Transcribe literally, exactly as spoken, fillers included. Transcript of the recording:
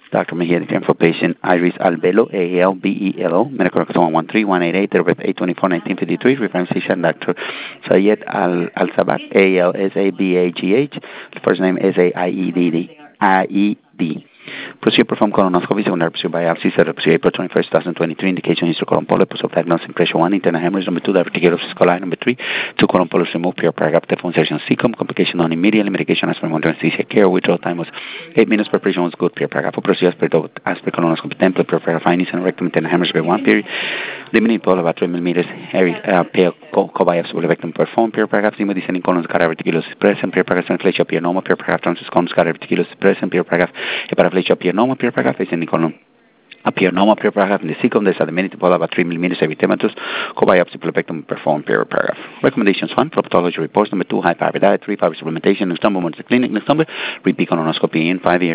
Doctor Mejia, declaring for patient Iris Albelo, A L B E L O, medical record one one three one eight eight, date eight twenty-four nineteen fifty-three, reference patient Doctor Sayed Al Al Sabat, A L S A B A G H, first name S A I E D D, I E D. Procedure performed colonoscopy, secondary procedure biopsy, set up procedure April twenty-first, twenty twenty-three, indication is to colon polyp, of diagnosing pressure one, internal hemorrhage, number two, diverticulosis coli, number three, two colon polyps removed, pure paragraph, death insertion cecum, complication non immediately, medication as per under anesthesia care, withdrawal time was eight minutes, preparation was good, pure paragraph, procedure as per, as per colonoscopy template, pure paragraph, findings and rectum, internal hemorrhage by one period, limiting polyp about three millimeters, hairy, uh, pale, co-biopsy, rectum performed, pure paragraph, descending colon, diverticulosis present, pure paragraph, translation, pure normal, pure paragraph, transverse colon, diverticulosis present, pure paragraph, hepatoplegia, pure normal, pure paragraph, ascending colon, appear normal, pure paragraph, in the cecum, there's a diminutive polyp about three millimeters erythematous, co-biopsy, pulopectomy performed, pure paragraph. Recommendations: one, pathology reports; number two, high fiber diet; three, fiber supplementation; next number, once the clinic; next number, repeat colonoscopy in five years.